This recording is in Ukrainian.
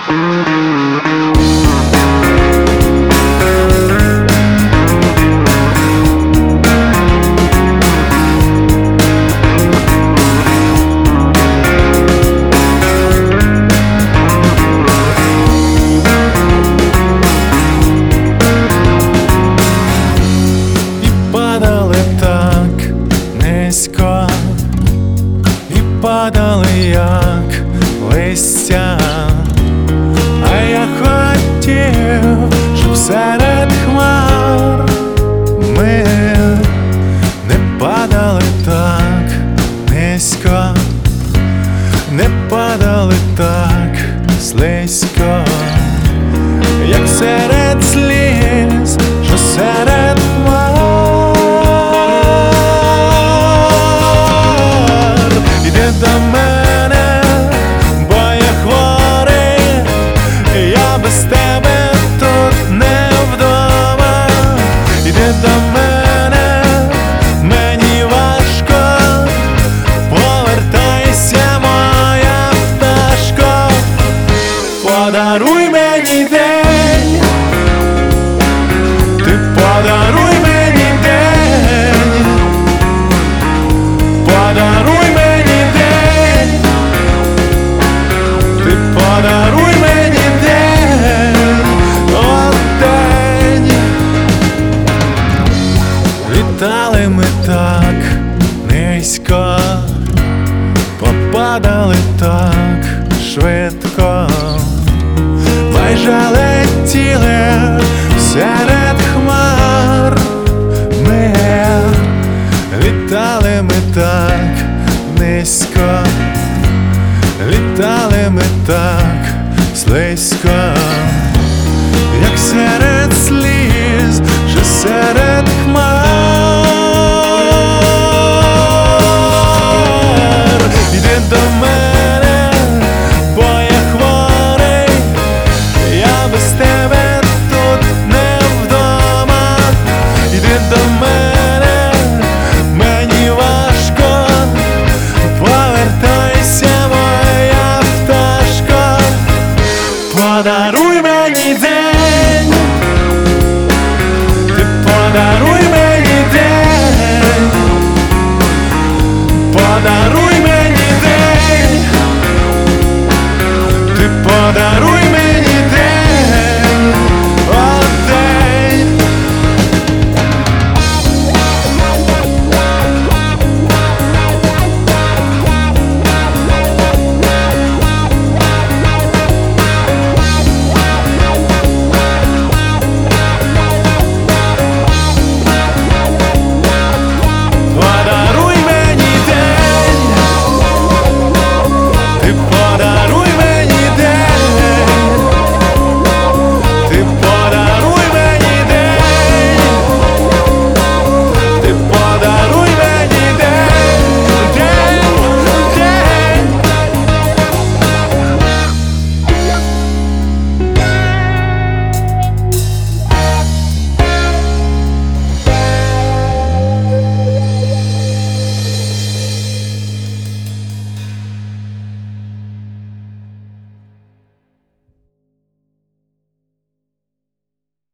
І падали, як листя, а я хотів, щоб серед хмар ми не падали так низько, не падали так слизько, як серед сліз, що серед хмар. До мене, бо я хворий, я без тебе тут не вдома. Іди до мене, мені важко, повертайся, моя пташко, подаруй мені день, ти подаруй мені день, подаруй. Подаруй мені день, о день. Літали ми так низько, попадали так швидко, майже летіли серед хмар. Ми літали ми так низько, літали ми так слизько,